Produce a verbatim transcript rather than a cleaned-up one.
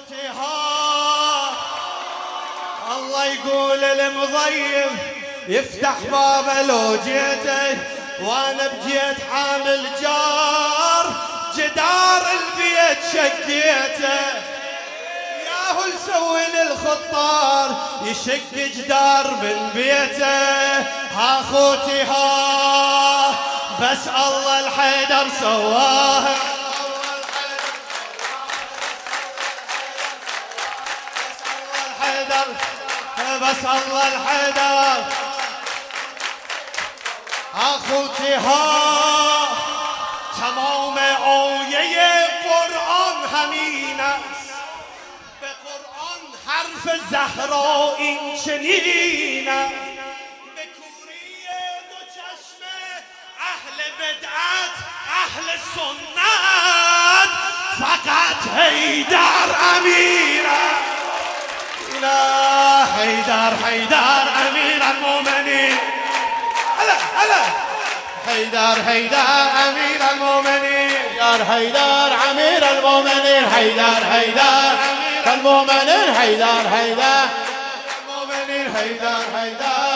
اخوتها الله يقول المضيف يفتح بابه لو جيته، وانا بجيت حامل جار جدار البيت شقيته، ياهو يسوي للخطار يشق جدار من بيته. ها اخوتي ها بس الله الحيدر سواها، بس الله الحيدر. اخوتي ها تمام آیه قرآن همین است، به قرآن حرف زهرا این چنین است، به کوری دو چشم اهل بدعت اهل سنت فقط حیدر امیر است. حیدر حیدر امیر المؤمنین، هلا هلا حیدر حیدر امیر المؤمنین، حیدر حیدر امیر المؤمنین، حیدر حیدر المؤمنین، حیدر حیدر المؤمنین، حیدر حیدر